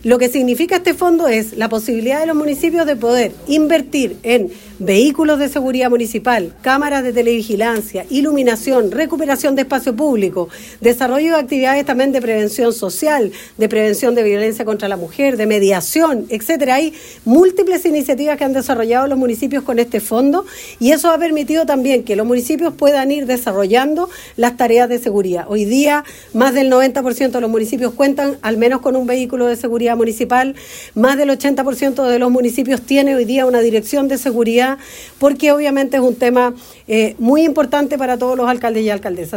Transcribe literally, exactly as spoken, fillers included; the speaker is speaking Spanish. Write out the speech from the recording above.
Lo que significa este fondo es la posibilidad de los municipios de poder invertir en vehículos de seguridad municipal, cámaras de televigilancia, iluminación, recuperación de espacio público, desarrollo de actividades también de prevención social, de prevención de violencia contra la mujer, de mediación, etcétera. Hay múltiples iniciativas que han desarrollado los municipios con este fondo y eso ha permitido también que los municipios puedan ir desarrollando las tareas de seguridad. Hoy día, más del noventa por ciento de los municipios cuentan al menos con un vehículo de seguridad municipal, más del ochenta por ciento de los municipios tiene hoy día una dirección de seguridad, porque obviamente es un tema eh, muy importante para todos los alcaldes y alcaldesas.